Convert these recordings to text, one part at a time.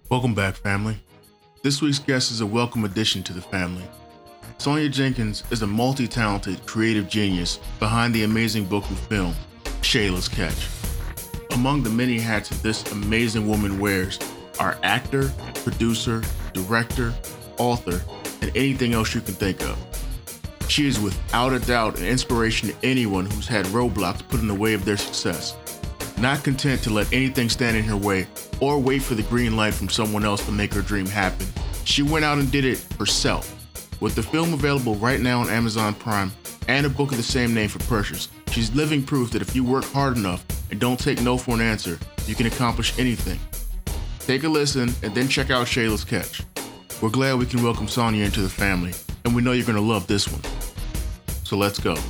Welcome back, family. This week's guest is a welcome addition to the family. Sonia Jenkins is a multi-talented, creative genius behind the amazing book and film, Shayla's Catch. Among the many hats that this amazing woman wears are actor, producer, director, author, and anything else you can think of. She is without a doubt an inspiration to anyone who's had roadblocks put in the way of their success. Not content to let anything stand in her way or wait for the green light from someone else to make her dream happen, she went out and did it herself. With the film available right now on Amazon Prime and a book of the same name for purchase, she's living proof that if you work hard enough and don't take no for an answer, you can accomplish anything. Take a listen and then check out Shayla's Catch. We're glad we can welcome Sonia into the family, and we know you're going to love this one. So let's go.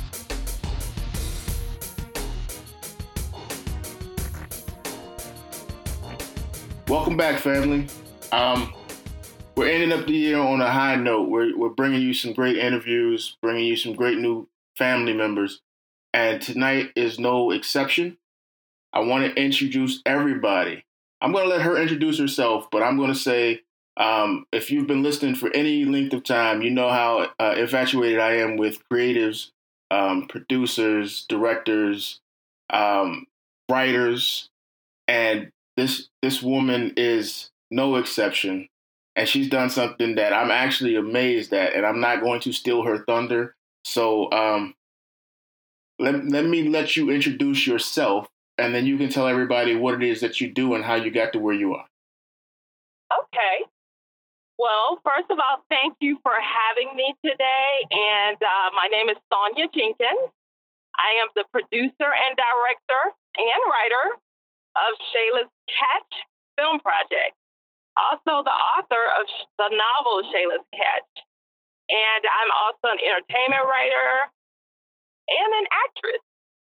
Welcome back, family. We're ending up the year on a high note. We're bringing you some great interviews, bringing you some great new family members, and tonight is no exception. I want to introduce everybody. I'm going to let her introduce herself, but I'm going to say, if you've been listening for any length of time, you know how infatuated I am with creatives, producers, directors, writers, and this woman is no exception, and she's done something that I'm actually amazed at, and I'm not going to steal her thunder. So let me let you introduce yourself, and then you can tell everybody what it is that you do and how you got to where you are. Okay. Well, first of all, thank you for having me today. And my name is Sonia Jenkins. I am the producer and director and writer of Shayla's Catch film project. Also the author of the novel Shayla's Catch. And I'm also an entertainment writer and an actress.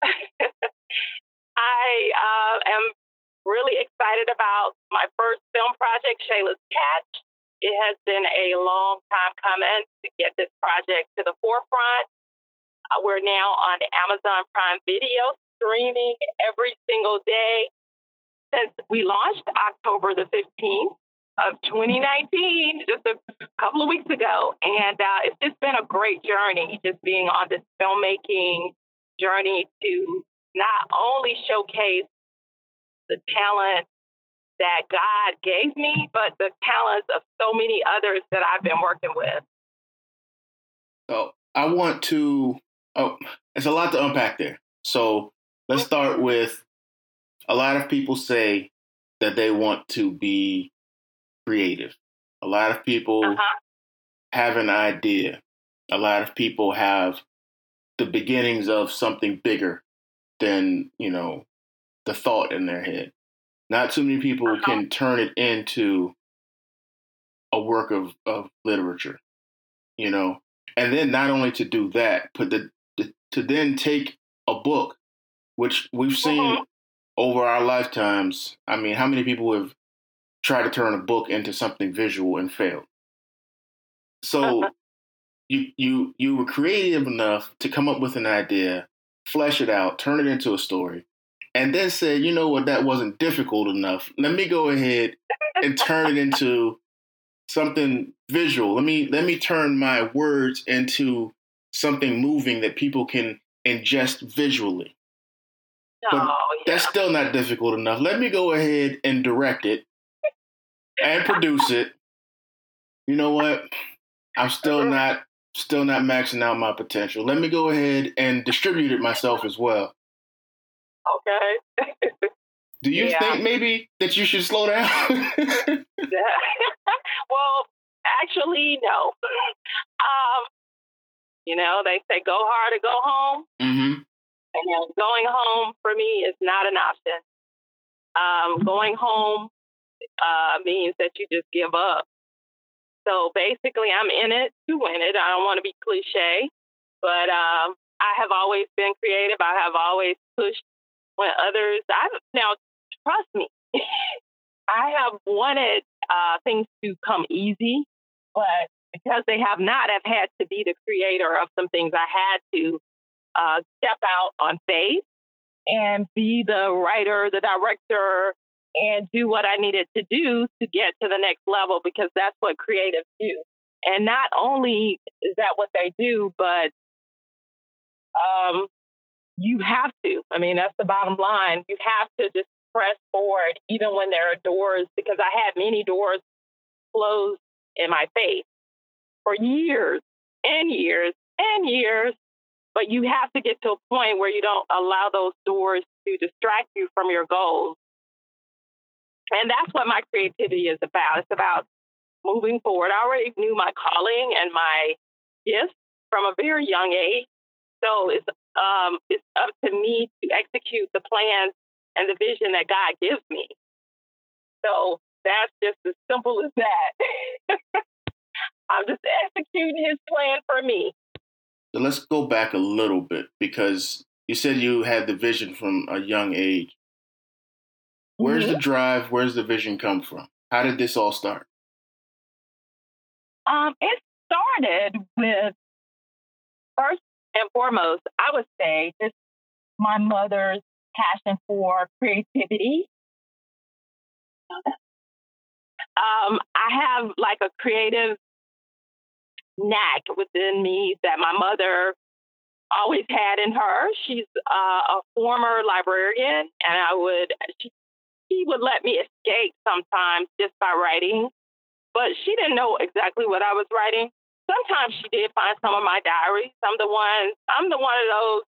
I am really excited about my first film project, Shayla's Catch. It has been a long time coming to get this project to the forefront. We're now on Amazon Prime Video, streaming every single day since we launched October the 15th of 2019, just a couple of weeks ago. And it's just been a great journey, just being on this filmmaking journey to not only showcase the talent that God gave me, but the talents of so many others that I've been working with. So I want to, there's a lot to unpack there. So let's start with, a lot of people say that they want to be creative. A lot of people have an idea. A lot of people have the beginnings of something bigger than, the thought in their head. Not too many people can turn it into a work of literature, and then not only to do that, but to then take a book, which we've seen over our lifetimes. I mean, how many people have tried to turn a book into something visual and failed? So you were creative enough to come up with an idea, flesh it out, turn it into a story, and then say, you know what, that wasn't difficult enough. Let me go ahead and turn it into something visual. Let me turn my words into something moving that people can ingest visually. But that's still not difficult enough. Let me go ahead and direct it and produce it. You know what? I'm still not maxing out my potential. Let me go ahead and distribute it myself as well. Okay. Do you think maybe that you should slow down? Well, actually, no. They say go hard or go home. Mm-hmm. And going home for me is not an option. Going home means that you just give up. So basically, I'm in it to win it. I don't want to be cliche, but I have always been creative. I have always pushed when others. Now, trust me, I have wanted things to come easy, but because they have not, I've had to be the creator of some things. I had to step out on faith and be the writer, the director, and do what I needed to do to get to the next level, because that's what creatives do. And not only is that what they do, but you have to. I mean, that's the bottom line. You have to just press forward, even when there are doors, because I had many doors closed in my face for years and years and years. But you have to get to a point where you don't allow those doors to distract you from your goals. And that's what my creativity is about. It's about moving forward. I already knew my calling and my gifts from a very young age. So it's up to me to execute the plans and the vision that God gives me. So that's just as simple as that. I'm just executing his plan for me. So let's go back a little bit, because you said you had the vision from a young age. Where's the drive? Where's the vision come from? How did this all start? It started with, first and foremost, I would say, just my mother's passion for creativity. I have like a creative knack within me that my mother always had in her. She's a former librarian, and she would let me escape sometimes just by writing, but she didn't know exactly what I was writing. Sometimes she did find some of my diaries. I'm the one of those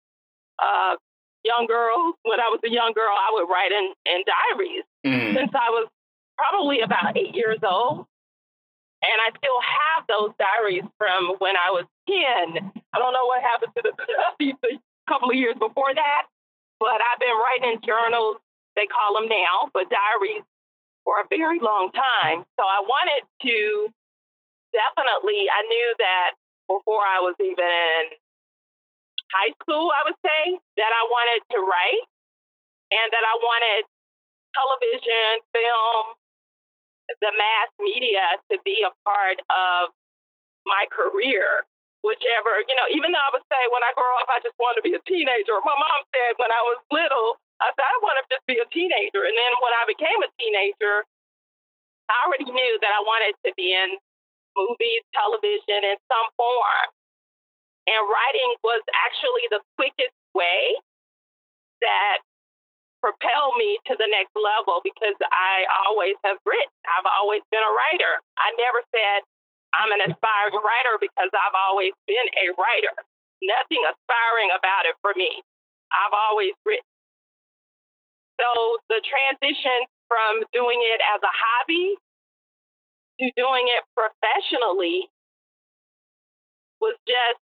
young girls. When I was a young girl, I would write in diaries since I was probably about 8 years old. And I still have those diaries from when I was 10. I don't know what happened to the a couple of years before that, but I've been writing in journals, they call them now, but diaries for a very long time. So I wanted to I knew that before I was even in high school, I would say, that I wanted to write and that I wanted television, film, the mass media to be a part of my career, whichever, even though I would say when I grow up, I just want to be a teenager. My mom said when I was little, I said, I want to just be a teenager. And then when I became a teenager, I already knew that I wanted to be in movies, television in some form. And writing was actually the quickest way that propelled me to the next level, because I always have written. I've always been a writer. I never said I'm an aspiring writer, because I've always been a writer. Nothing aspiring about it for me. I've always written. So the transition from doing it as a hobby to doing it professionally was just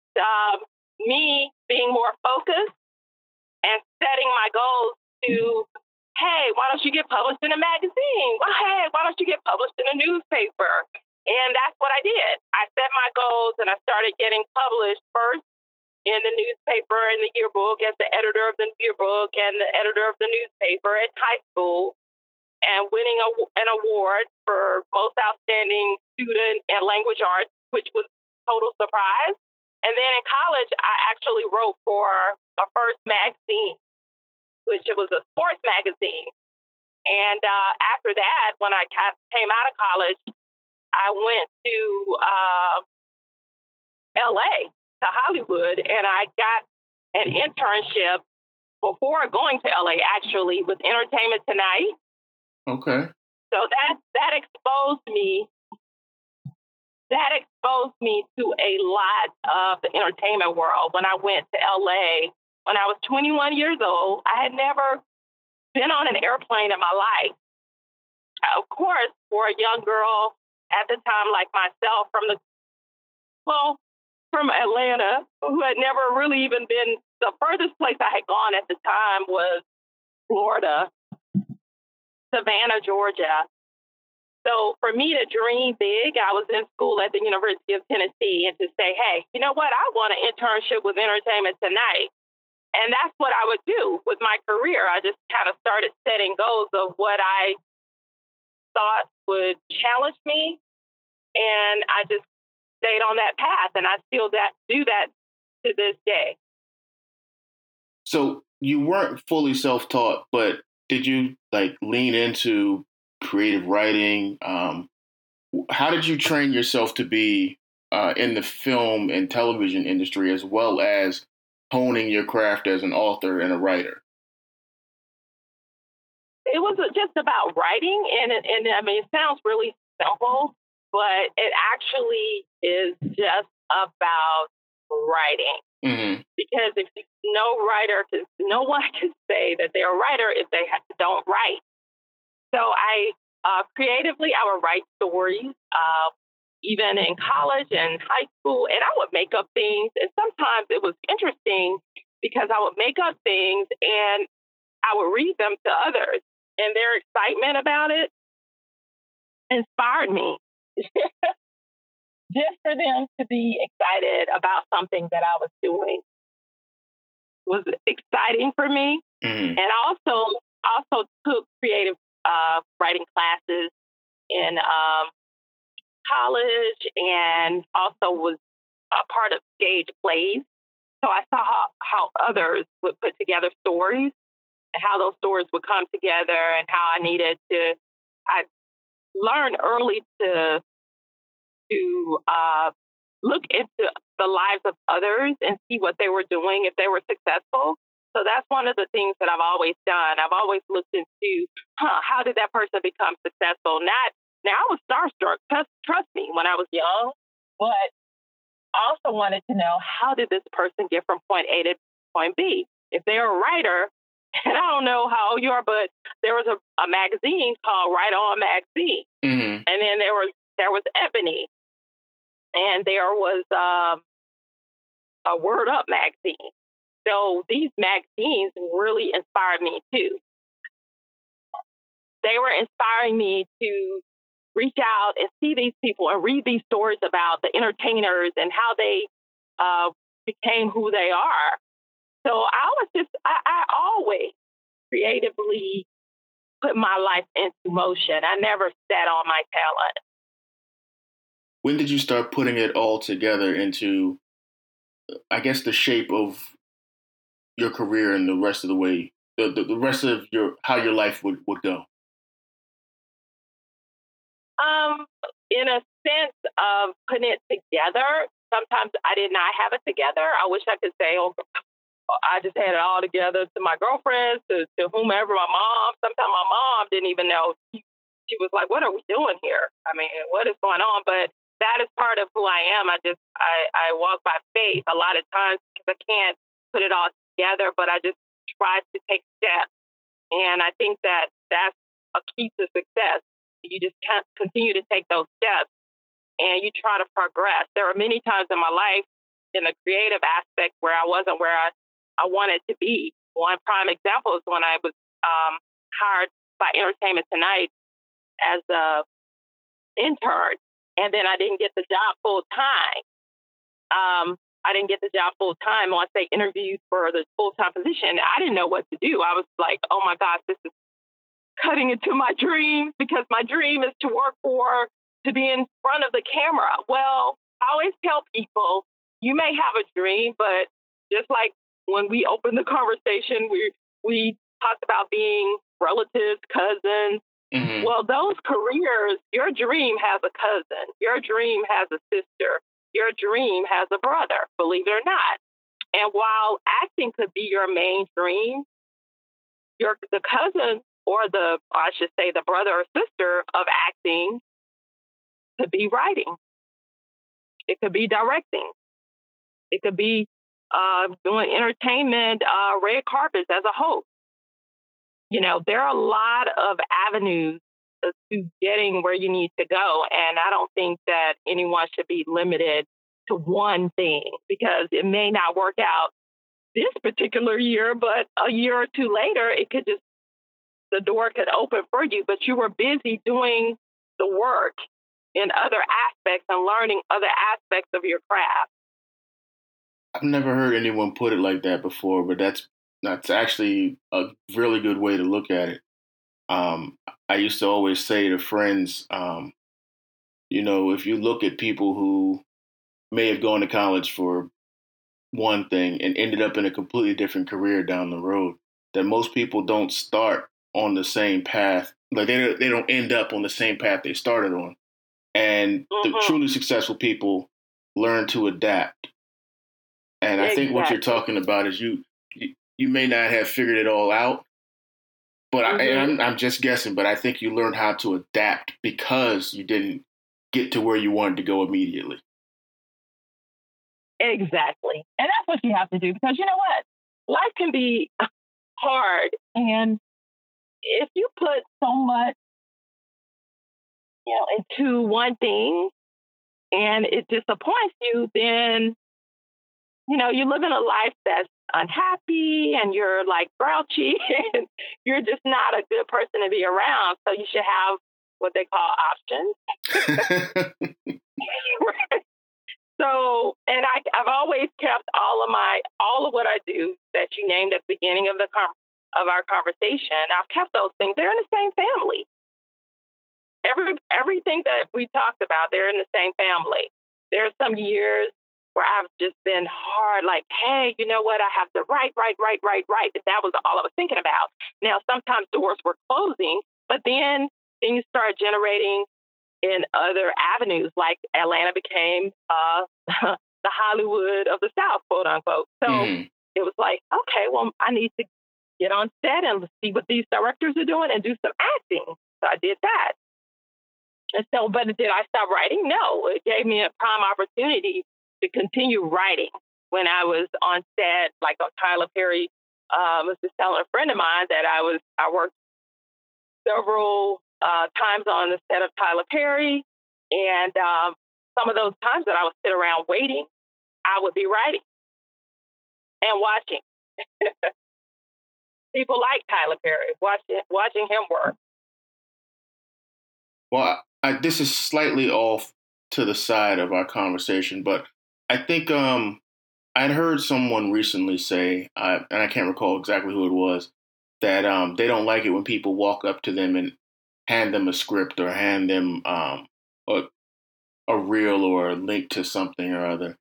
me being more focused and setting my goals to, hey, why don't you get published in a magazine? Well, hey, why don't you get published in a newspaper? And that's what I did. I set my goals and I started getting published first in the newspaper and the yearbook as the editor of the yearbook and the editor of the newspaper at high school, and winning an award for most outstanding student in language arts, which was a total surprise. And then in college, I actually wrote for my first magazine, which it was a sports magazine. And after that, when I came out of college, I went to LA, to Hollywood, and I got an internship before going to LA, actually, with Entertainment Tonight. Okay. So that exposed me. That exposed me to a lot of the entertainment world. When I went to LA, when I was 21 years old, I had never been on an airplane in my life. Of course, for a young girl at the time like myself from Atlanta, who had never really even been, the furthest place I had gone at the time was Florida, Savannah, Georgia. So for me to dream big, I was in school at the University of Tennessee, and to say, hey, you know what? I want an internship with Entertainment Tonight. And that's what I would do with my career. I just kind of started setting goals of what I thought would challenge me. And I just stayed on that path, and I still do that to this day. So you weren't fully self-taught, but did you like lean into creative writing? How did you train yourself to be in the film and television industry, as well as honing your craft as an author and a writer? It was just about writing, and I mean, it sounds really simple, but it actually is just about writing. Mm-hmm. Because if no one can say that they're a writer if they don't write. So creatively, I would write stories, even in college and high school, and I would make up things. And sometimes it was interesting because I would make up things and I would read them to others, and their excitement about it inspired me. Just for them to be excited about something that I was doing was exciting for me. Mm-hmm. And also took creative writing classes in college, and also was a part of stage plays. So I saw how others would put together stories and how those stories would come together, and how I learned early to look into the lives of others and see what they were doing if they were successful. So that's one of the things that I've always done. I've always looked into, how did that person become successful? Now I was starstruck, trust me, when I was young, but I also wanted to know, how did this person get from point A to point B? If they're a writer, and I don't know how old you are, but there was a magazine called Write On Magazine. Mm-hmm. And then there was Ebony, and there was a Word Up magazine. So these magazines really inspired me too. They were inspiring me to reach out and see these people and read these stories about the entertainers and how they became who they are. So I always creatively put my life into motion. I never sat on my talent. When did you start putting it all together into, I guess, the shape of your career and the rest of the way, the rest of how your life would go? In a sense of putting it together, sometimes I did not have it together. I wish I could say, oh, I just had it all together, to my girlfriends, to whomever, my mom. Sometimes my mom didn't even know. She was like, what are we doing here? I mean, what is going on? But that is part of who I am. I walk by faith a lot of times because I can't put it all together, but I just try to take steps. And I think that that's a key to success. You just can't continue to take those steps and you try to progress. There are many times in my life in the creative aspect where I wasn't where I wanted to be. One prime example is when I was hired by Entertainment Tonight as an intern, and then I didn't get the job full time. I didn't get the job full time once they interviewed for the full time position. I didn't know what to do. I was like, oh my gosh, this is cutting into my dreams, because my dream is to be in front of the camera. Well, I always tell people, you may have a dream, but just like when we opened the conversation, we talked about being relatives, cousins. Mm-hmm. Well, those careers, your dream has a cousin, your dream has a sister, your dream has a brother, believe it or not. And while acting could be your main dream, the cousin, or I should say the brother or sister of acting, could be writing. It could be directing. It could be doing entertainment, red carpets as a host. You know, there are a lot of avenues to getting where you need to go. And I don't think that anyone should be limited to one thing, because it may not work out this particular year, but a year or two later, the door could open for you, but you were busy doing the work in other aspects and learning other aspects of your craft. I've never heard anyone put it like that before, but that's actually a really good way to look at it. I used to always say to friends, if you look at people who may have gone to college for one thing and ended up in a completely different career down the road, that most people don't start on the same path. Like they don't end up on the same path they started on. And the truly successful people learn to adapt. And I think what you're talking about is you may not have figured it all out, but I'm just guessing. But I think you learned how to adapt because you didn't get to where you wanted to go immediately. Exactly. And that's what you have to do, because you know what? Life can be hard. And if you put so much, into one thing and it disappoints you, then, you're living a life that's unhappy and you're like grouchy and you're just not a good person to be around. So you should have what they call options. So, and I've always kept all of what I do that you named at the beginning of our conversation. I've kept those things. They're in the same family. Everything that we talked about, they're in the same family. There are some years where I've just been hard, like, hey, you know what? I have to write. That was all I was thinking about. Now, sometimes doors were closing, but then things started generating in other avenues, like Atlanta became the Hollywood of the South, quote unquote. So it was like, okay, well, I need to get on set and see what these directors are doing and do some acting. So I did that. And so, but did I stop writing? No, it gave me a prime opportunity to continue writing. When I was on set, like on Tyler Perry, was just telling a friend of mine that I worked several times on the set of Tyler Perry, and some of those times that I would sit around waiting, I would be writing and watching. People like Tyler Perry, watching him work. Well, this is slightly off to the side of our conversation, but I think I'd heard someone recently say, and I can't recall exactly who it was, that they don't like it when people walk up to them and hand them a script or hand them a reel or a link to something or other.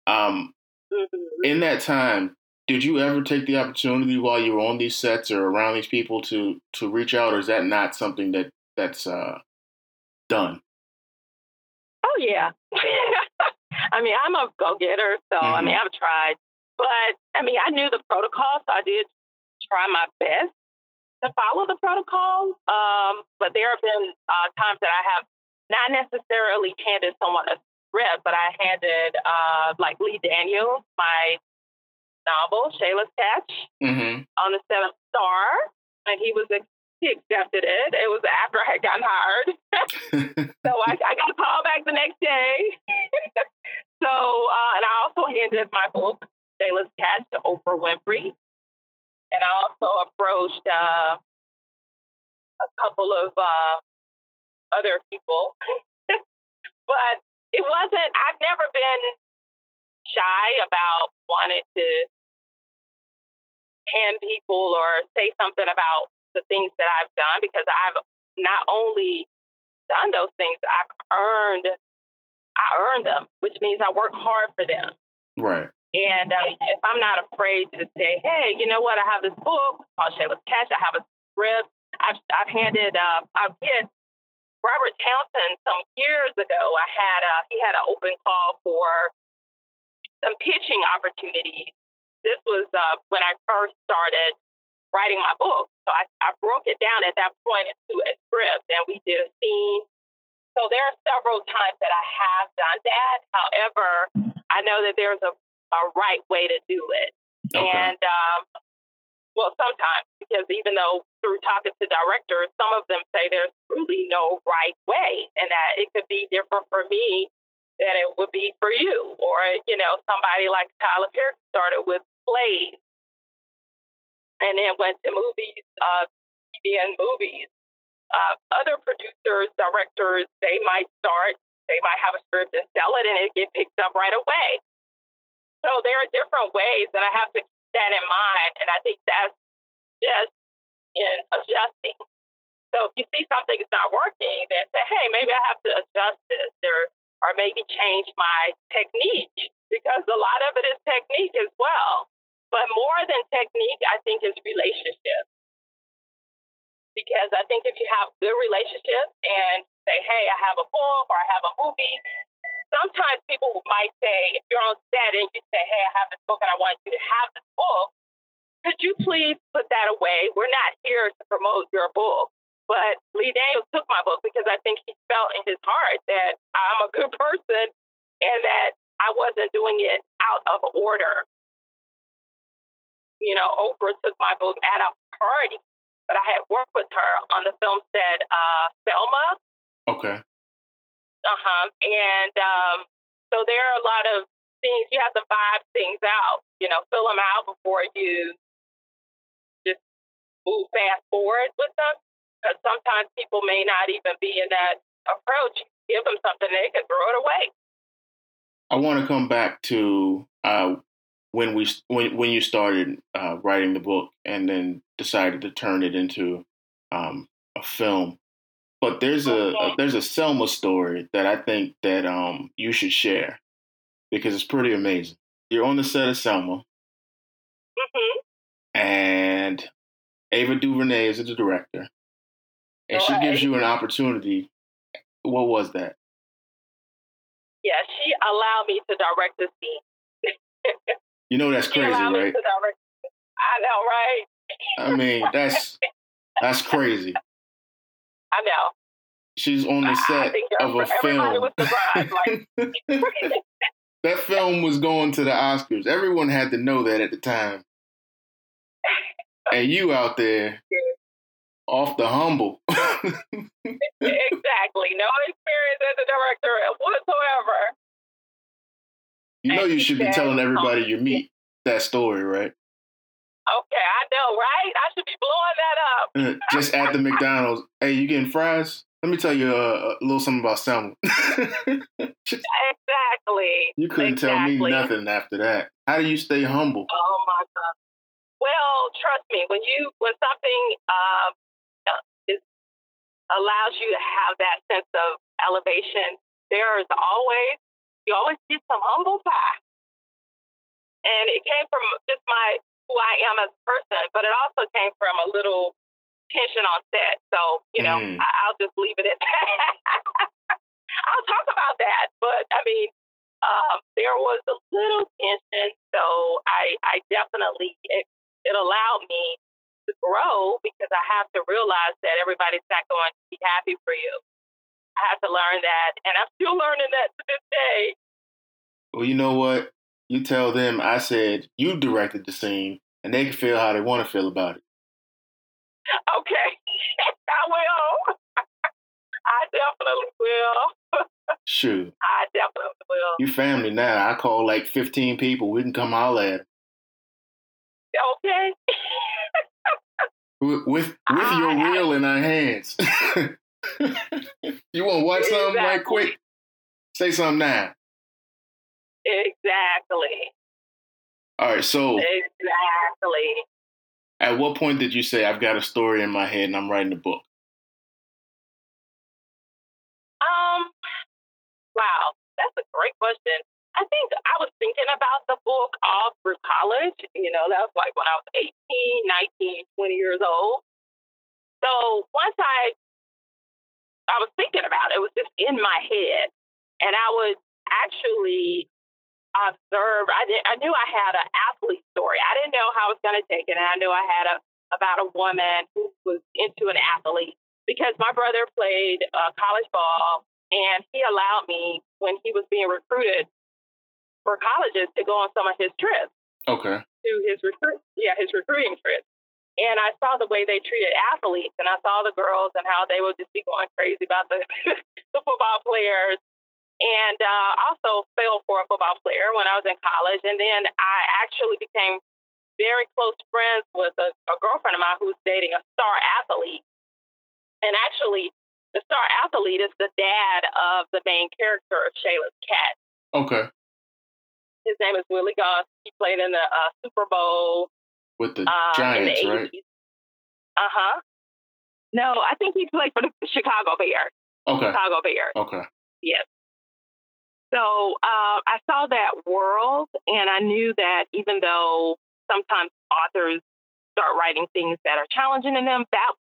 In that time, did you ever take the opportunity while you were on these sets or around these people to reach out, or is that not something that's done? Oh, yeah. I mean, I'm a go-getter, so I mean, I've tried. But I mean, I knew the protocol, so I did try my best to follow the protocol. But there have been times that I have not necessarily handed someone a script, but I handed like Lee Daniels, my novel, Shayla's Catch, on the set of Star, and he accepted it. It was after I had gotten hired. So I got a call back the next day. So, and I also handed my book, Shayla's Catch, to Oprah Winfrey. And I also approached a couple of other people. But I've never been shy about wanting to hand people or say something about the things that I've done, because I've not only done those things, I earned them, which means I work hard for them. Right. And if I'm not afraid to say, hey, you know what? I have this book called Shayla's Catch. I have a script. I've handed. I did Robert Townsend some years ago. He had an open call for some pitching opportunities. This was when I first started writing my book. So I broke it down at that point into a script, and we did a scene. So there are several times that I have done that. However, I know that there's a right way to do it. Okay. And, well, sometimes, because even though through talking to directors, some of them say there's really no right way, and that it could be different for me than it would be for you. Or, somebody like Tyler Perry started with plays and then went to movies, TV and movies. Other producers, directors, they might have a script and sell it, and it get picked up right away. So there are different ways that I have to keep that in mind, and I think that's just in adjusting. So if you see something is not working, then say, hey, maybe I have to adjust this or maybe change my technique, because a lot of it is technique as well. But more than technique, I think, is relationship. because I think if you have good relationships and say, hey, I have a book or I have a movie, sometimes people might say, if you're on set and you say, hey, I have this book and I want you to have this book, could you please put that away? We're not here to promote your book. But Lee Daniels took my book because I think he felt in his heart that I'm a good person and that I wasn't doing it out of order. You know, Oprah took my book at a party, but I had worked with her on the film set, Selma. Okay. And so there are a lot of things, you have to vibe things out, you know, fill them out before you just move fast forward with them. Because sometimes people may not even be in that approach. Give them something, they can throw it away. I want to come back to when you started writing the book and then decided to turn it into a film. But there's a Selma story that I think that you should share because it's pretty amazing. You're on the set of Selma, and Ava DuVernay is the director. And she gives you an opportunity. What was that? Yeah, she allowed me to direct the scene. You know that's crazy, right? I know, right? I mean, that's crazy. I know. She's on the set of a film. Everybody was surprised. That film was going to the Oscars. Everyone had to know that at the time. And you out there. Off the humble. Exactly. No experience as a director whatsoever. You know you should be telling everybody you meet that story, right? Okay, I know, right? I should be blowing that up. Just at the McDonald's. Hey, you getting fries? Let me tell you a little something about Selma. Exactly. You couldn't tell me nothing after that. How do you stay humble? Oh, my God. Well, trust me, when something allows you to have that sense of elevation, you always get some humble pie. And it came from just who I am as a person, but it also came from a little tension on set. So, you know, I'll just leave it at that. I'll talk about that, but I mean, there was a little tension. So I definitely, it allowed me to grow because I have to realize that everybody's not going to be happy for you. I have to learn that, and I'm still learning that to this day. Well, you know what? You tell them I said you directed the scene, and they can feel how they want to feel about it. Okay. I will. I definitely will. Shoot. I definitely will. You family now. I call like 15 people. We can come holler at them. Okay. With your reel in our hands. You want to watch something right quick? Say something now. Exactly. All right, so. Exactly. At what point did you say, I've got a story in my head and I'm writing a book? Wow, that's a great question. I think I was thinking about the book all through college. You know, that was like when I was 18, 19, 20 years old. So once I was thinking about it, it was just in my head. And I would actually observe. I knew I had an athlete story. I didn't know how I was going to take it. And I knew I had about a woman who was into an athlete because my brother played college ball. And he allowed me, when he was being recruited for colleges, to go on some of his trips. Okay. To his recruiting trips. And I saw the way they treated athletes, and I saw the girls and how they would just be going crazy about the football players. And also fell for a football player when I was in college. And then I actually became very close friends with a girlfriend of mine who was dating a star athlete. And actually, the star athlete is the dad of the main character of Shayla's Cat. Okay. His name is Willie Goss. He played in the Super Bowl. With the Giants, in the 80s. Right? Uh-huh. No, I think he played for the Chicago Bears. Okay. Chicago Bears. Okay. Yes. So I saw that world, and I knew that even though sometimes authors start writing things that are challenging in them, that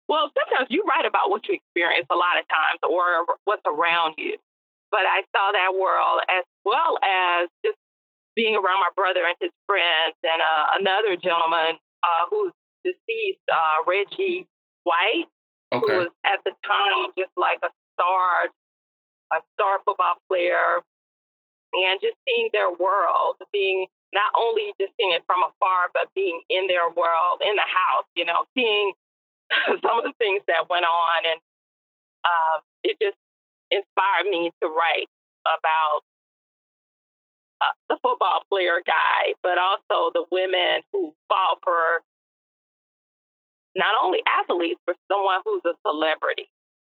Well, sometimes you write about what you experience a lot of times or what's around you. But I saw that world as well as just being around my brother and his friends and another gentleman who's deceased, Reggie White, who Okay. was at the time just like a star football player, and just seeing their world, being not only just seeing it from afar, but being in their world, in the house, seeing some of the things that went on. And it just inspired me to write about the football player guy, but also the women who fought for not only athletes, but someone who's a celebrity.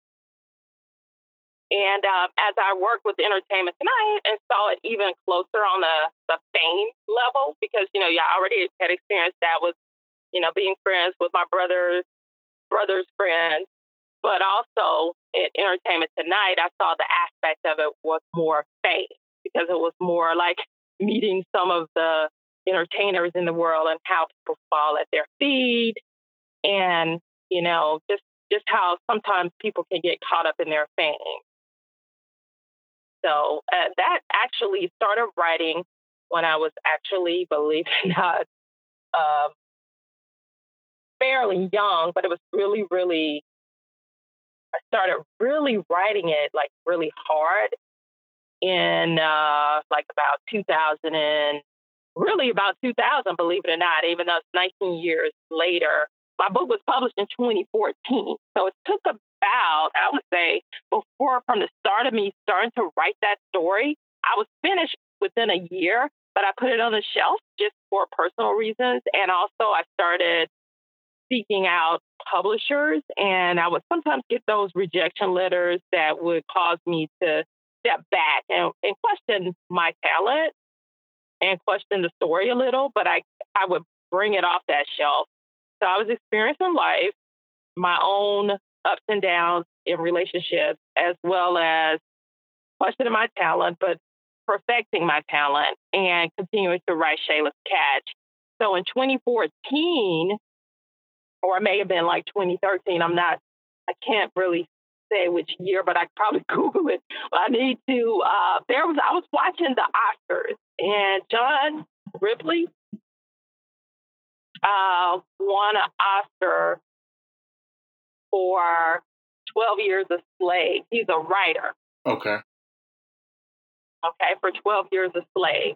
And as I worked with Entertainment Tonight and saw it even closer on the fame level, because, I already had experienced that with, being friends with my brother's friends, but also in Entertainment Tonight, I saw the aspect of it was more fame, because it was more like meeting some of the entertainers in the world and how people fall at their feet, and, just how sometimes people can get caught up in their fame. So that actually started writing when I was actually, believe it or not, fairly young, but it was really, really, I started really writing it like really hard in like about 2000 and really about 2000, believe it or not, even though it's 19 years later. My book was published in 2014. So it took about, I would say, from the start of me starting to write that story, I was finished within a year, but I put it on the shelf just for personal reasons. And also I started seeking out publishers, and I would sometimes get those rejection letters that would cause me to step back and question my talent and question the story a little, but I would bring it off that shelf. So I was experiencing life, my own ups and downs in relationships, as well as questioning my talent, but perfecting my talent and continuing to write Shayla's Catch. So in 2014, or it may have been like 2013, I can't really say which year, but I could probably Google it. I need to, I was watching the Oscars, and John Ripley won an Oscar for 12 Years a Slave. He's a writer. Okay. Okay, for 12 Years a Slave.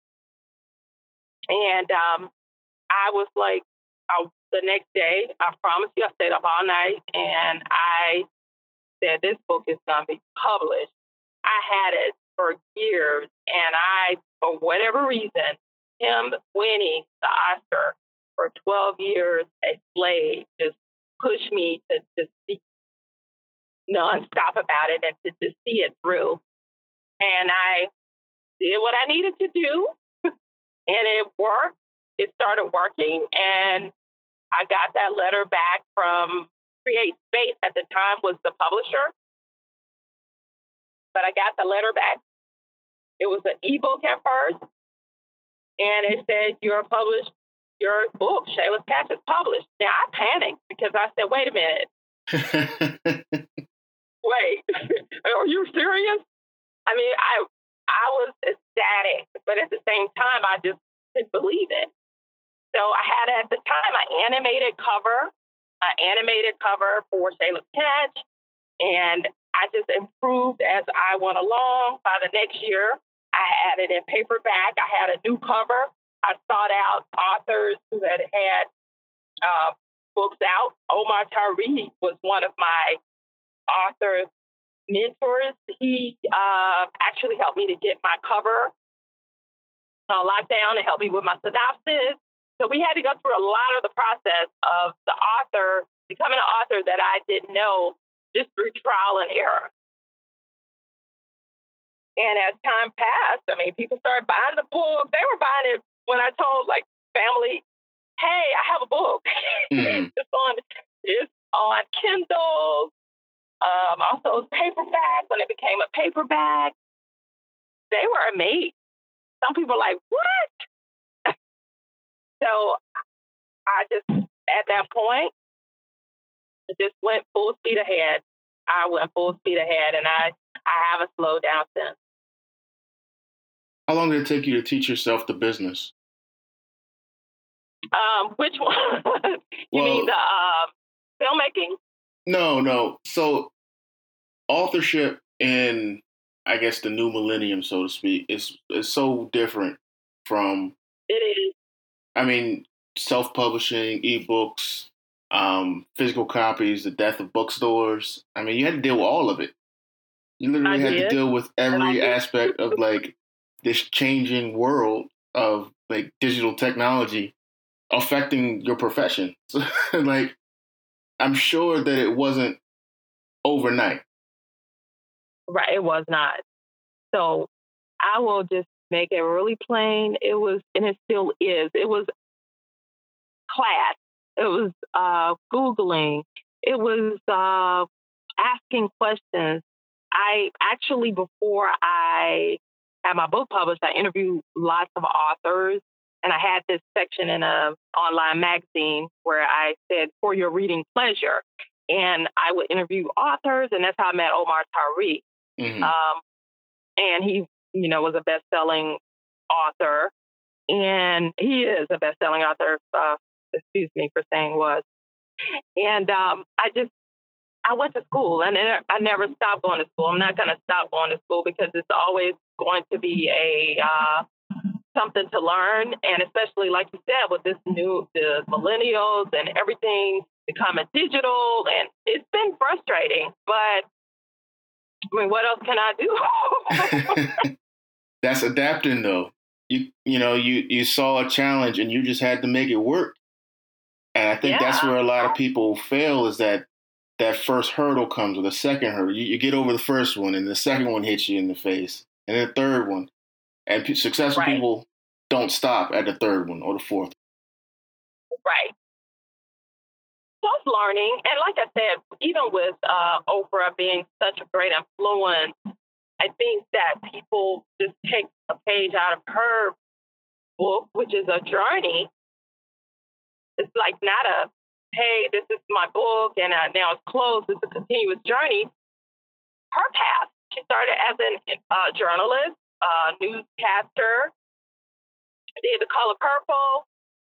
And I was like, the next day, I promise you, I stayed up all night, and I said, this book is going to be published. I had it for years, and for whatever reason, him winning the Oscar for 12 Years a Slave just pushed me to be nonstop about it and to see it through. And I did what I needed to do, and it worked. It started working, and I got that letter back from Create Space. At the time was the publisher, but I got the letter back. It was an ebook at first, and it said your book, Shayla's Catch, is published. Now I panicked because I said, wait a minute. Wait, are you serious? I mean, I was ecstatic, but at the same time, I just couldn't believe it. So I had at the time an animated cover for Shayla's Catch, and I just improved as I went along. By the next year, I had it in paperback. I had a new cover. I sought out authors who had books out. Omar Tariq was one of my author mentors. He actually helped me to get my cover locked down and helped me with my synopsis. So we had to go through a lot of the process of the author, becoming an author that I didn't know, just through trial and error. And as time passed, I mean, people started buying the book. They were buying it when I told like family, hey, I have a book. Mm-hmm. It's on Kindle. Also paperback. When it became a paperback, they were amazed. Some people were like, what? So I just, at that point, just went full speed ahead. I went full speed ahead, and I haven't slowed down since. How long did it take you to teach yourself the business? Which one? You mean the filmmaking? No. So authorship in, I guess, the new millennium, so to speak, is so different from. It is. I mean, self-publishing, ebooks, physical copies, the death of bookstores. I mean, you had to deal with all of it. You literally had to deal with every aspect of like this changing world of like digital technology affecting your profession. So, like, I'm sure that it wasn't overnight. Right, it was not. So I will just make it really plain. It was, and it still is. It was class. It was Googling. It was asking questions. I actually, before I had my book published, I interviewed lots of authors, and I had this section in a online magazine where I said, for your reading pleasure. And I would interview authors, and that's how I met Omar Tariq. Mm-hmm. And he, was a best-selling author, and he is a best-selling author. Excuse me for saying was. And I went to school, and I never stopped going to school. I'm not going to stop going to school because it's always going to be something to learn. And especially, like you said, with the millennials and everything becoming digital, and it's been frustrating, but I mean, what else can I do? That's adapting, though. You saw a challenge and you just had to make it work. And I think that's where a lot of people fail, is that first hurdle comes, or the second hurdle. You get over the first one, and the second one hits you in the face, and then the third one. And successful people don't stop at the third one or the fourth. Right. Just learning. And like I said, even with Oprah being such a great influence, I think that people just take a page out of her book, which is a journey. It's like not a, hey, this is my book and now it's closed. It's a continuous journey. Her path. She started as a journalist, newscaster, did The Color Purple,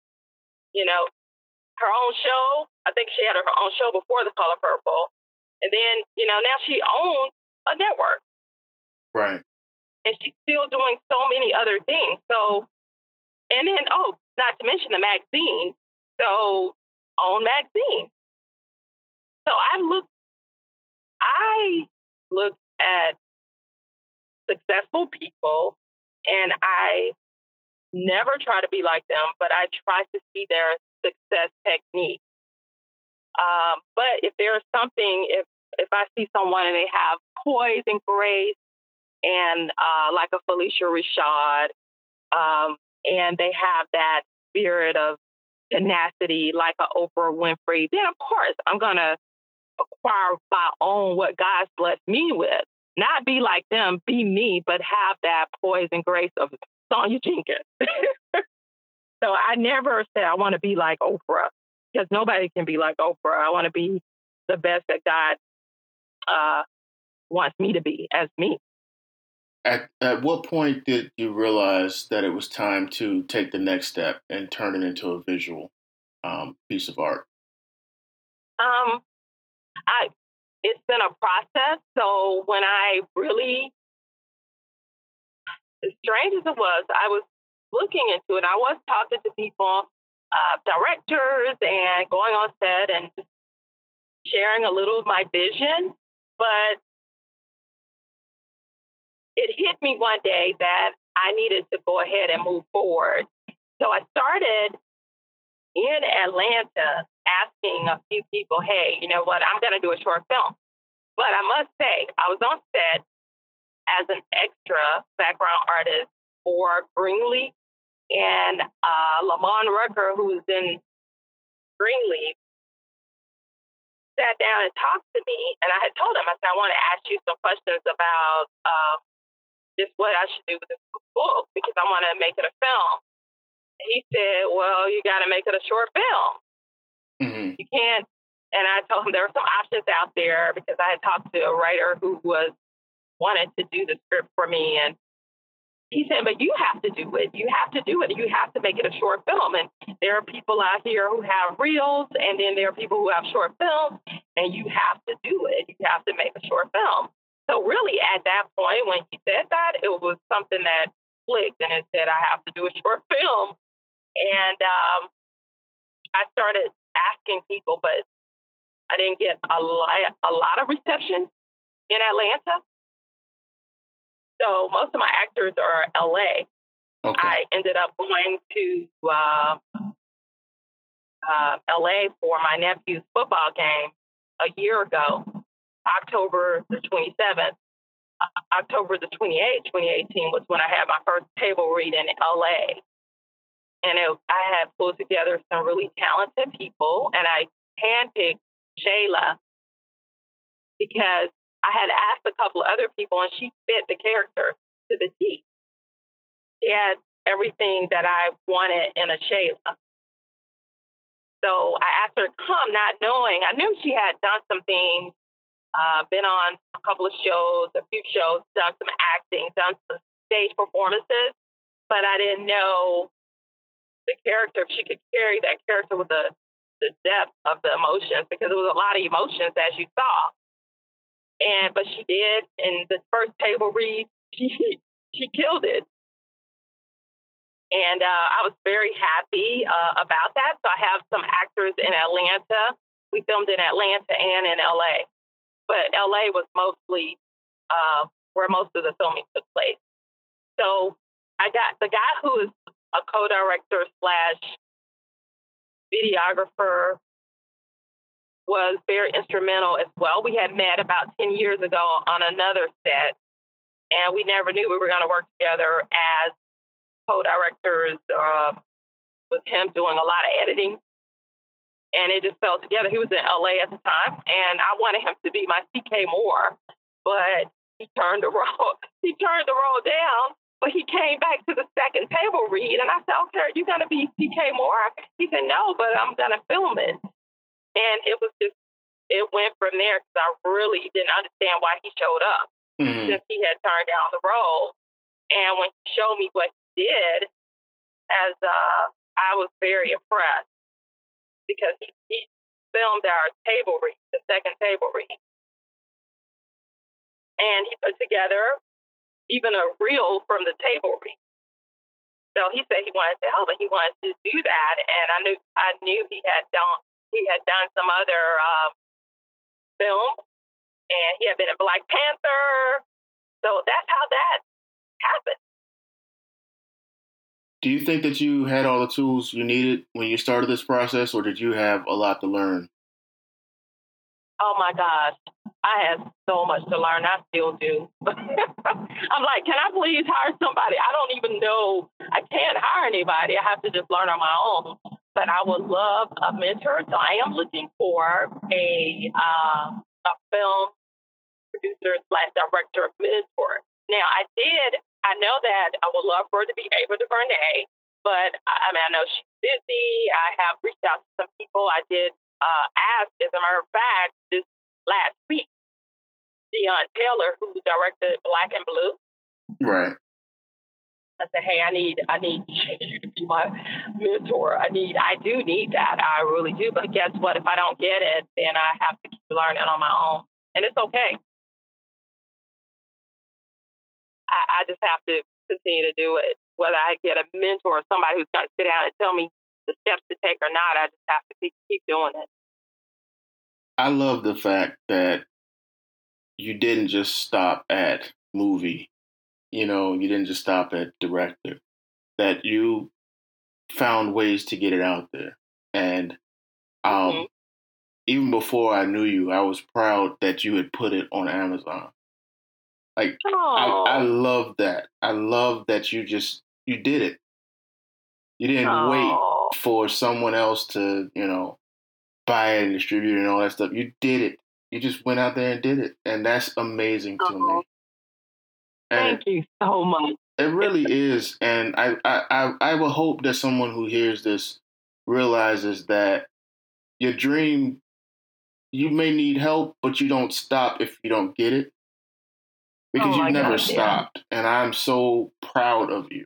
her own show. I think she had her own show before The Color Purple. And then, now she owns a network. Right. And she's still doing so many other things. So, and then, not to mention the magazine. So, own magazine. So I look at successful people, and I never try to be like them, but I try to see their success technique. But if there's something, if I see someone and they have poise and grace, and like a Felicia Rashad, and they have that spirit of tenacity like a Oprah Winfrey, then of course I'm going to acquire my own, what God's blessed me with. Not be like them, be me, but have that poise and grace of Sonia Jenkins. So I never said I want to be like Oprah, because nobody can be like Oprah. I want to be the best that God wants me to be as me. At what point did you realize that it was time to take the next step and turn it into a visual piece of art? It's been a process. So when I really, as strange as it was, I was looking into it. I was talking to people, directors, and going on set and just sharing a little of my vision. But it hit me one day that I needed to go ahead and move forward. So I started in Atlanta asking a few people, hey, you know what, I'm going to do a short film. But I must say, I was on set as an extra background artist for Greenleaf, and Lamont Rucker, who's in Greenleaf, sat down and talked to me. And I had told him, I said, I want to ask you some questions about just what I should do with this book, because I want to make it a film. And he said, well, you got to make it a short film. Mm-hmm. You can't And I told him there were some options out there because I had talked to a writer who wanted to do the script for me. And he said, but you have to do it. You have to do it. You have to make it a short film. And there are people out here who have reels, and then there are people who have short films, and you have to do it. You have to make a short film. So really at that point, when he said that, it was something that clicked, and it said, I have to do a short film. And I started asking people, but I didn't get a lot of reception in Atlanta. So most of my actors are LA. Okay. I ended up going to LA for my nephew's football game a year ago, October the 27th. October the 28th, 2018 was when I had my first table read in LA. And I had pulled together some really talented people, and I handpicked Shayla because I had asked a couple of other people, and she fit the character to the T. She had everything that I wanted in a Shayla. So I asked her to come, not knowing. I knew she had done some things, been on a couple of shows, a few shows, done some acting, done some stage performances, but I didn't know the character, if she could carry that character with the depth of the emotions, because it was a lot of emotions, as you saw. But she did. In the first table read, she killed it. And I was very happy about that. So I have some actors in Atlanta. We filmed in Atlanta and in LA. But LA was mostly where most of the filming took place. So I got the guy who is a co-director / videographer was very instrumental as well. We had met about 10 years ago on another set, and we never knew we were going to work together as co-directors with him doing a lot of editing. And it just fell together. He was in LA at the time, and I wanted him to be my CK Moore, but he turned the role down. But he came back to the second table read, and I said, okay, are you going to be CK Moore? He said, no, but I'm going to film it. And it went from there because I really didn't understand why he showed up since he had turned down the role. And when he showed me what he did, I was very impressed because he filmed our table read, the second table read. And he put together even a reel from the table read. So he said he wanted to help, and he wanted to do that. And I knew he had done some other films, and he had been in Black Panther. So that's how that happened. Do you think that you had all the tools you needed when you started this process, or did you have a lot to learn? Oh my gosh, I had so much to learn. I still do. I'm like, can I please hire somebody? I don't even know. I can't hire anybody. I have to just learn on my own. But I would love a mentor. So I am looking for a film producer / director mentor. Now, I know that I would love for her to be Ava DuVernay, but I know she's busy. I have reached out to some people. I did ask, as a matter of fact, this last week, Deon Taylor, who directed Black and Blue. Right. I said, hey, I need you to be my mentor. I do need that. I really do. But guess what? If I don't get it, then I have to keep learning on my own. And it's okay. I just have to continue to do it. Whether I get a mentor or somebody who's going to sit down and tell me the steps to take or not, I just have to keep doing it. I love the fact that you didn't just stop at movie. You didn't just stop at director. That you found ways to get it out there. And even before I knew you, I was proud that you had put it on Amazon. Like, I love that. I love that you did it. You didn't wait for someone else to, buy it and distribute it and all that stuff. You did it. You just went out there and did it. And that's amazing to me. And thank you so much. It really is. And I will hope that someone who hears this realizes that your dream you may need help, but you don't stop if you don't get it because Oh you've my never gosh, yeah. stopped. And I'm so proud of you.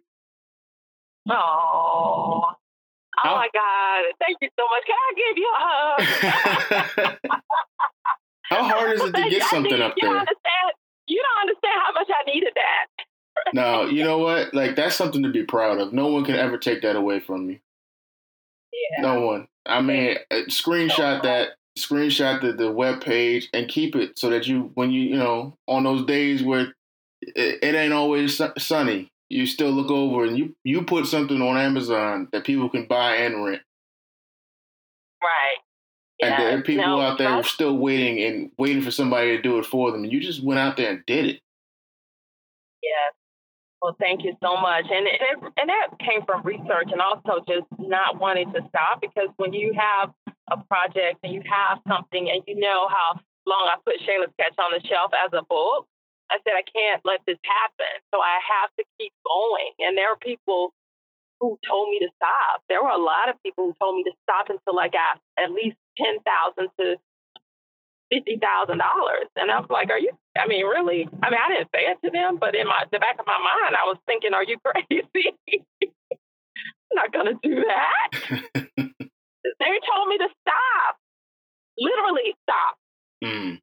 Oh. Oh my God. Thank you so much. Can I give you a hug? How hard is it to get something up there? You don't understand how much I needed that. No, you know what? Like, that's something to be proud of. No one can ever take that away from you. Yeah. No one. I mean, screenshot the web page and keep it so that when you on those days where it ain't always sunny, you still look over and you put something on Amazon that people can buy and rent. Right. And there are people out there who are still waiting for somebody to do it for them. And you just went out there and did it. Yes. Well, thank you so much. And that came from research and also just not wanting to stop, because when you have a project and you have something and you know how long I put Shayla's Catch on the shelf as a book, I said, I can't let this happen. So I have to keep going. And there are people who told me to stop. There were a lot of people who told me to stop until I got at least $10,000 to $50,000. And I was like, really? I didn't say it to them, but in the back of my mind, I was thinking, are you crazy? I'm not going to do that. They told me to stop, literally stop. Mm.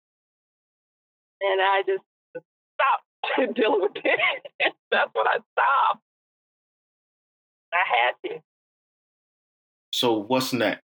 And I just stopped dealing with it. That's when I stopped. I had to. So what's next?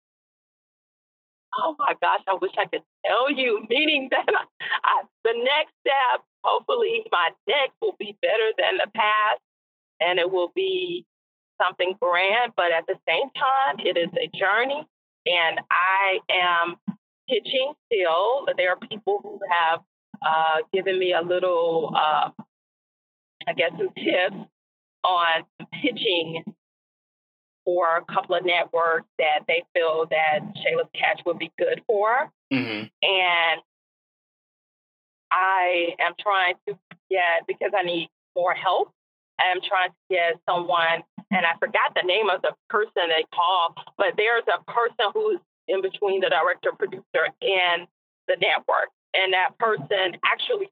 Oh my gosh, I wish I could tell you, meaning that the next step, hopefully my next will be better than the past, and it will be something grand, but at the same time, it is a journey, and I am pitching still. There are people who have given me a little, some tips on pitching for a couple of networks that they feel that Shayla's Catch would be good for. Mm-hmm. And I am trying to get, because I need more help, I am trying to get someone, and I forgot the name of the person they call, but there's a person who's in between the director, producer, and the network. And that person actually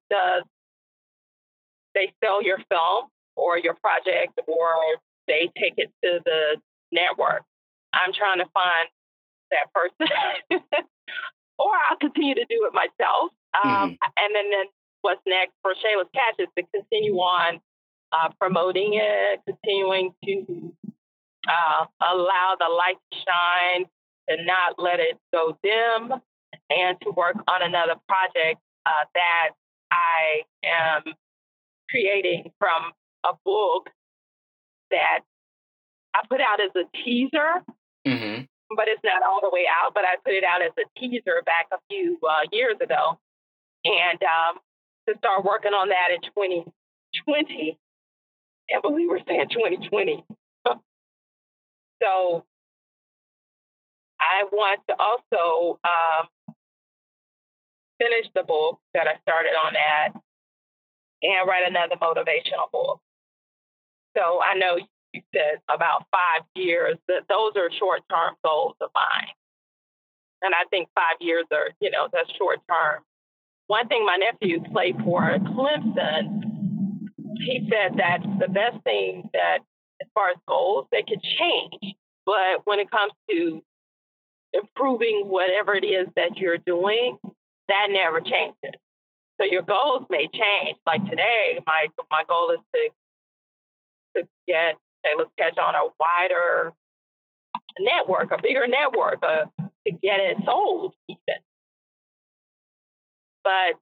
they sell your film or your project, or they take it to the network. I'm trying to find that person, or I'll continue to do it myself. And then what's next for Shayla's Catch is to continue on promoting it, continuing to allow the light to shine, to not let it go dim, and to work on another project that I am creating from a book that I put out as a teaser, but it's not all the way out. But I put it out as a teaser back a few years ago, and to start working on that in 2020. And believe we're saying 2020. So I want to also finish the book that I started on that and write another motivational book. So I know you said about 5 years, that those are short-term goals of mine. And I think 5 years are, that's short-term. One thing my nephew played for Clemson, he said that the best thing that, as far as goals, they could change. But when it comes to improving whatever it is that you're doing, that never changes. So your goals may change. Like today, my goal is to get Shayla's Catch on a wider network, a bigger network, to get it sold even. But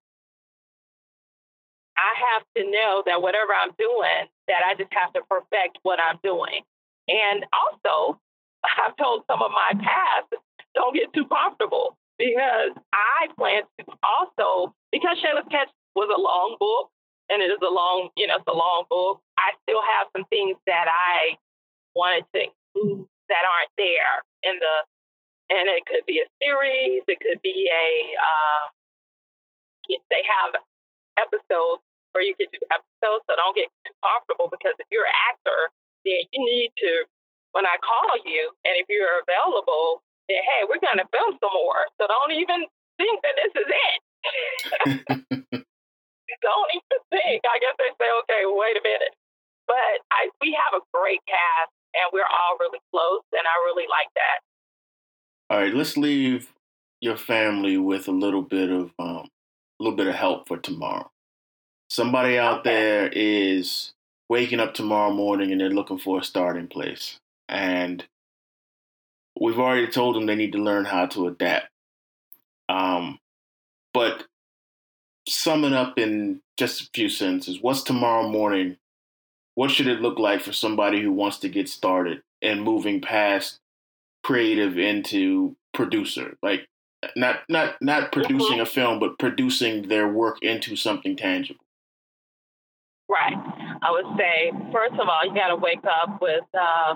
I have to know that whatever I'm doing, that I just have to perfect what I'm doing. And also, I've told some of my past, don't get too comfortable, because I plan to also, because Shayla's Catch was a long book, and it is it's a long book, I still have some things that I wanted to include that aren't there and it could be a series, it could be they have episodes where you can do episodes, so don't get too comfortable, because if you're an actor, then you need to, when I call you, and if you're available, that, hey, we're going to film some more. So don't even think that this is it. Don't even think. I guess they say, okay, wait a minute. But we have a great cast, and we're all really close, and I really like that. All right, let's leave your family with a little bit of help for tomorrow. Somebody out there is waking up tomorrow morning and they're looking for a starting place, and we've already told them they need to learn how to adapt. But sum it up in just a few sentences. What's tomorrow morning? What should it look like for somebody who wants to get started and moving past creative into producer? Like not producing a film, but producing their work into something tangible. Right. I would say, first of all, you got to wake up with a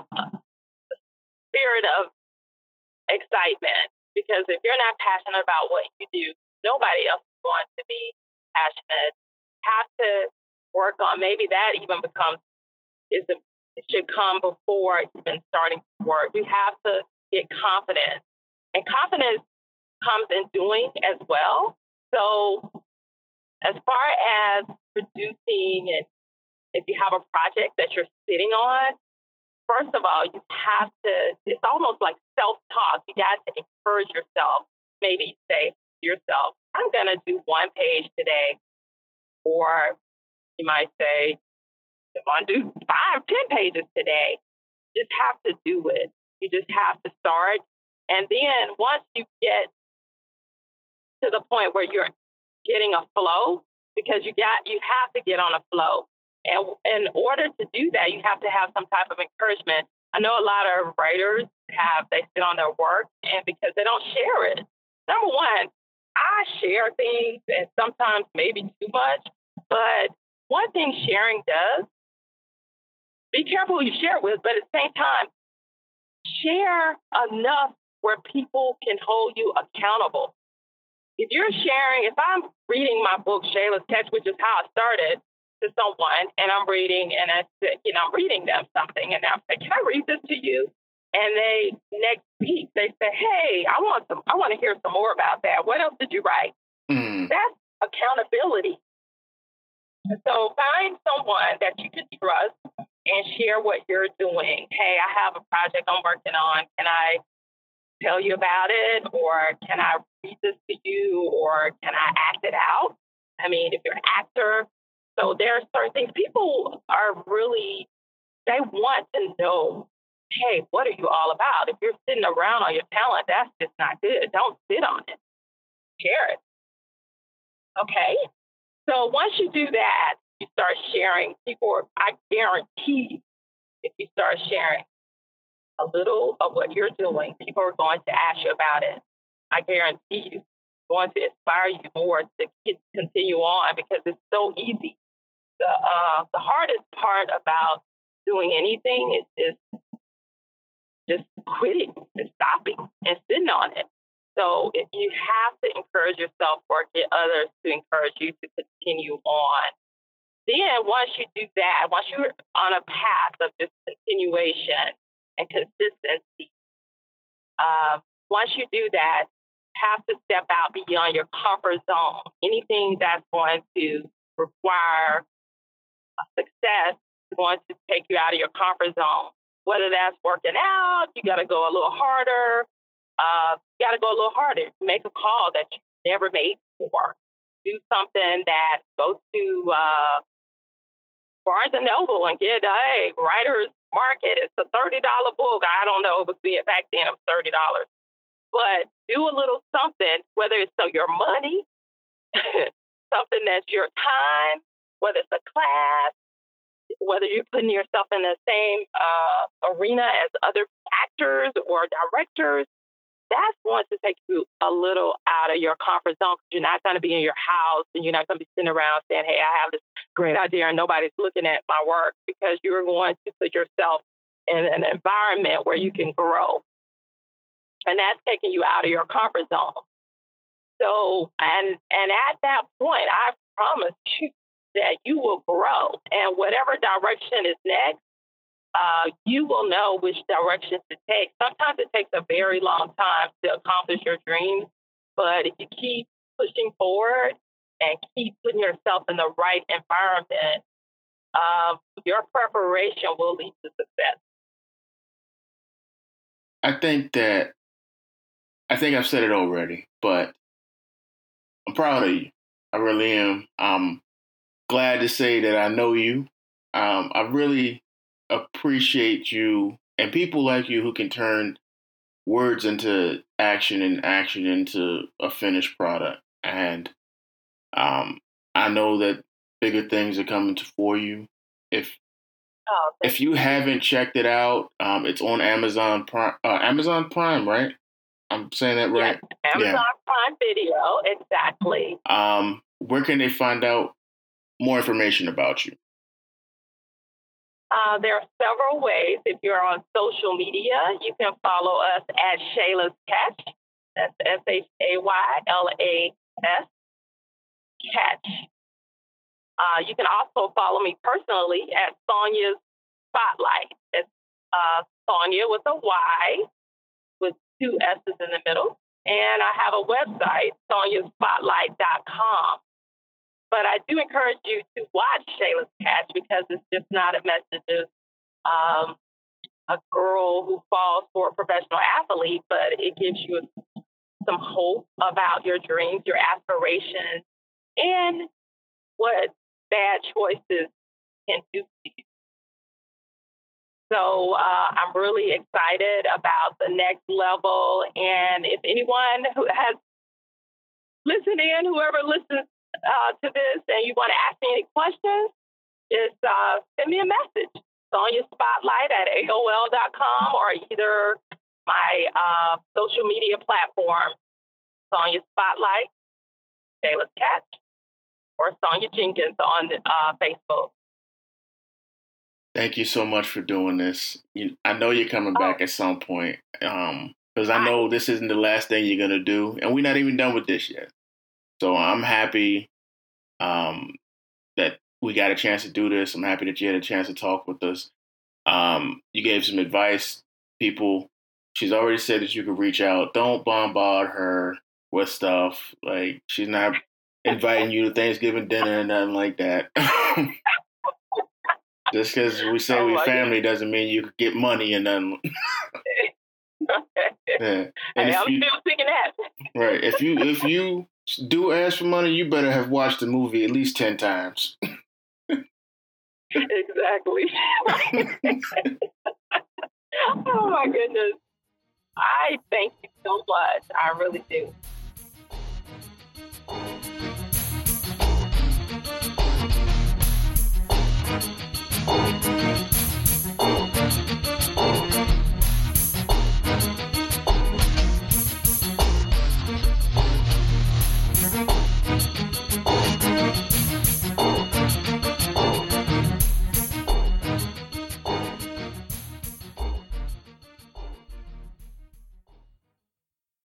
spirit of excitement, because if you're not passionate about what you do, nobody else is going to be passionate. Have to work on, maybe that even it should come before even starting to work. You have to get confidence, and confidence comes in doing as well. So as far as producing, and if you have a project that you're sitting on, first of all, you have to, it's almost like self-talk. You got to encourage yourself. Maybe say to yourself, I'm going to do 1 page today. Or you might say, I'm going to do 5, 10 pages today. You just have to do it. You just have to start. And then once you get to the point where you're getting a flow, because you have to get on a flow. And in order to do that, you have to have some type of encouragement. I know a lot of writers they sit on their work, and because they don't share it. Number one, I share things, and sometimes maybe too much. But one thing sharing does, be careful who you share it with, but at the same time, share enough where people can hold you accountable. If you're sharing, if I'm reading my book, Shayla's Catch, which is how I started, to someone, and I'm reading, and I'm reading them something, and I say, can I read this to you? And they next week they say, hey, I want to hear some more about that. What else did you write? That's accountability. So find someone that you can trust and share what you're doing. Hey, I have a project I'm working on. Can I tell you about it? Or can I read this to you? Or can I act it out? I mean, if you're an actor. So there are certain things people they want to know, hey, what are you all about? If you're sitting around on your talent, that's just not good. Don't sit on it. Share it. Okay? So once you do that, you start sharing. I guarantee if you start sharing a little of what you're doing, people are going to ask you about it. I guarantee you, it's going to inspire you more to continue on, because it's so easy. The hardest part about doing anything is just quitting and stopping and sitting on it. So if you have to encourage yourself or get others to encourage you to continue on. Then once you do that, once you're on a path of just continuation and consistency, once you do that, you have to step out beyond your comfort zone. Anything that's going to require success is going to take you out of your comfort zone. Whether that's working out, you got to go a little harder. Make a call that you never made before. Do something that go to Barnes and Noble and get a writer's market. It's a $30 book. I don't know, but back then it was $30. But do a little something, whether it's your money, something that's your time, whether it's a class, whether you're putting yourself in the same arena as other actors or directors. That's going to take you a little out of your comfort zone, because you're not going to be in your house and you're not going to be sitting around saying, hey, I have this great idea and nobody's looking at my work, because you're going to put yourself in an environment where you can grow. And that's taking you out of your comfort zone. So, and at that point, I promise you that you will grow. And whatever direction is next, you will know which directions to take. Sometimes it takes a very long time to accomplish your dreams, but if you keep pushing forward and keep putting yourself in the right environment, your preparation will lead to success. I think I've said it already, but I'm proud of you. I really am. I'm glad to say that I know you. I really appreciate you and people like you who can turn words into action and action into a finished product. And I know that bigger things are coming for you. If you haven't checked it out, it's on Amazon Prime. Amazon Prime, right? I'm saying that right? Yes, Amazon Prime Video, exactly. Where can they find out more information about you? There are several ways. If you're on social media, you can follow us at Shayla's Catch. That's SHAYLAS Catch. You can also follow me personally at Sonya's Spotlight. It's Sonya with a Y with 2 S's in the middle. And I have a website, sonyaspotlight.com. But I do encourage you to watch Shayla's Catch because it's just not a message of a girl who falls for a professional athlete, but it gives you some hope about your dreams, your aspirations, and what bad choices can do to you. So I'm really excited about the next level. And if anyone who has listened in, whoever listens to this, and you want to ask me any questions, just send me a message. Sonya Spotlight at AOL.com or either my social media platform, Sonya Spotlight, Shayla's Catch, or Sonya Jenkins on Facebook. Thank you so much for doing this. I know you're coming back at some point because I know this isn't the last thing you're going to do, and we're not even done with this yet. So I'm happy that we got a chance to do this. I'm happy that you had a chance to talk with us. You gave some advice. People, she's already said that you could reach out. Don't bombard her with stuff. Like, she's not inviting you to Thanksgiving dinner and nothing like that. Just because we say we family doesn't mean you could get money and nothing. Yeah. And I'm still thinking that. Right. If you do ask for money, you better have watched the movie at least 10 times. Exactly. Oh my goodness. I thank you so much. I really do.